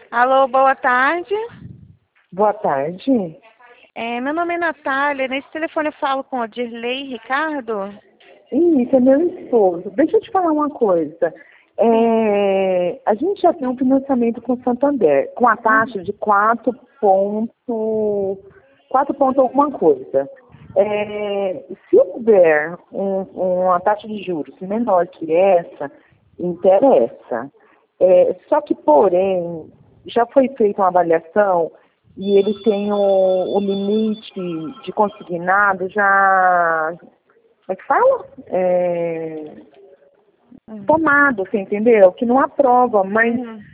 Alô, boa tarde. Boa tarde. Meu nome é Natália. Nesse telefone eu falo com o Dirley Ricardo. Isso, é meu esposo. Deixa eu te falar uma coisa. A gente já tem um financiamento com o Santander, com a taxa de 4 ponto alguma coisa. Se houver uma taxa de juros menor que essa, interessa. Só que, porém, já foi feita uma avaliação e ele tem o limite de consignado já, como é que fala? Tomado, você entendeu? Que não aprova, mas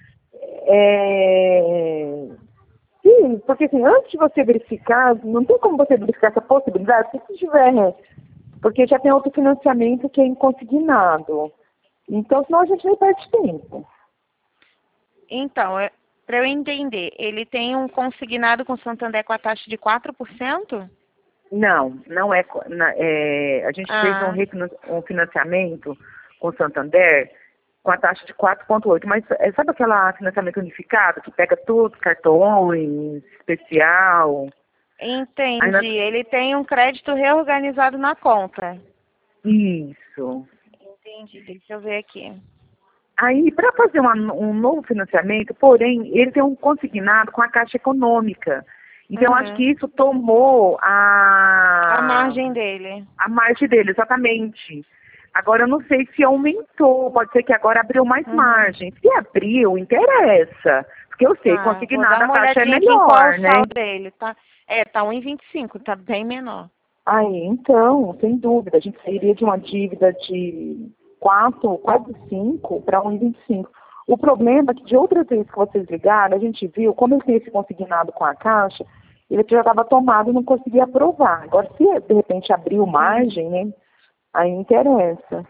sim, porque assim, antes de você verificar, não tem como você verificar essa possibilidade, se tiver, porque já tem outro financiamento que é inconsignado. Então, senão a gente nem perde tempo. Então, para eu entender, ele tem um consignado com o Santander com a taxa de 4%? Não é. A gente fez um financiamento com o Santander com a taxa de 4,8, mas sabe aquele financiamento unificado que pega todos, cartões, especial? Entendi. Ele tem um crédito reorganizado na conta. Isso. Entendi. Deixa eu ver aqui. Aí, para fazer um novo financiamento, porém, ele tem um consignado com a Caixa Econômica. Então, acho que isso tomou A margem dele. A margem dele, exatamente. Agora, eu não sei se aumentou, pode ser que agora abriu mais margem. Se abriu, interessa. Porque eu sei, consignado a taxa é melhor, qual o né? saldo dele, tá? Tá 1,25, tá bem menor. Aí, então, sem dúvida, a gente sairia de uma dívida de 4, quase 5 para 1,25. O problema é que de outras vezes que vocês ligaram, a gente viu, como ele tem esse consignado com a Caixa, ele já estava tomado e não conseguia aprovar. Agora, se de repente abriu margem, né, aí interessa.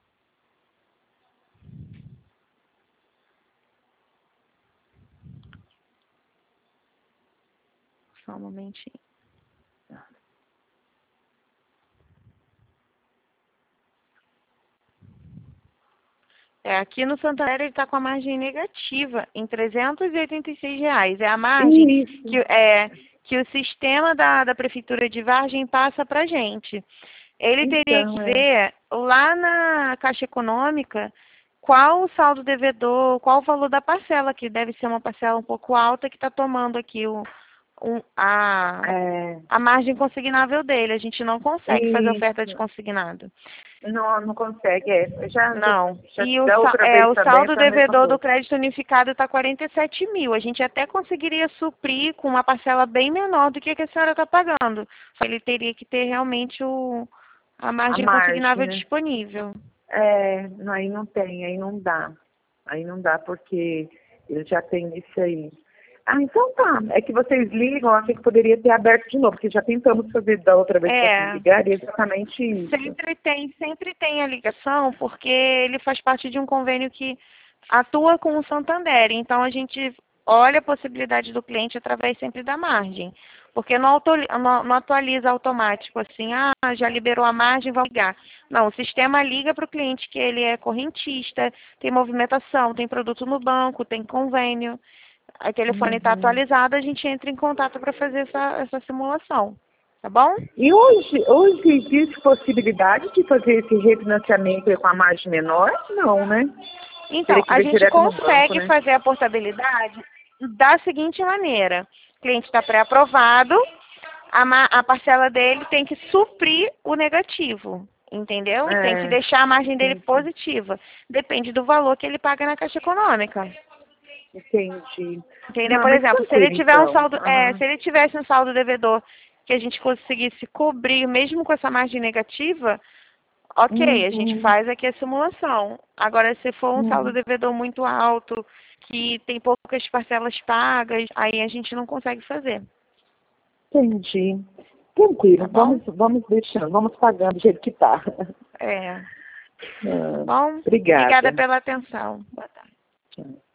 Só um momentinho. Aqui no Santander ele está com a margem negativa em R$ 386. É a margem que o sistema da Prefeitura de Vargem passa para a gente. Ele teria que ver lá na Caixa Econômica qual o saldo devedor, qual o valor da parcela, que deve ser uma parcela um pouco alta que está tomando aqui a margem consignável dele. A gente não consegue fazer oferta de consignado. Não consegue, Não. E o saldo devedor do crédito unificado está 47 mil. A gente até conseguiria suprir com uma parcela bem menor do que a senhora está pagando. Ele teria que ter realmente a margem consignável disponível. Aí não tem, aí não dá. Aí não dá porque ele já tem isso aí. Então tá. É que vocês ligam, achei que poderia ter aberto de novo, porque já tentamos fazer da outra vez que vocês ligaram, e exatamente isso. Sempre tem a ligação, porque ele faz parte de um convênio que atua com o Santander. Então, a gente olha a possibilidade do cliente através sempre da margem. Porque não atualiza automático, assim, já liberou a margem, vamos ligar. Não, o sistema liga para o cliente que ele é correntista, tem movimentação, tem produto no banco, tem convênio. O telefone está atualizado, a gente entra em contato para fazer essa simulação. Tá bom? E hoje existe possibilidade de fazer esse refinanciamento com a margem menor? Não, né? Então, a gente consegue fazer a portabilidade da seguinte maneira. O cliente está pré-aprovado, a parcela dele tem que suprir o negativo, entendeu? Tem que deixar a margem dele positiva. Depende do valor que ele paga na Caixa Econômica. Entendi. Entendeu? Por exemplo, se ele tiver um saldo, se ele tivesse um saldo devedor que a gente conseguisse cobrir mesmo com essa margem negativa, ok, a gente faz aqui a simulação. Agora, se for um saldo devedor muito alto, que tem poucas parcelas pagas, aí a gente não consegue fazer. Entendi. Tranquilo, tá, vamos deixando, vamos pagando do jeito que está. Bom, obrigada pela atenção. Boa tarde. Tchau.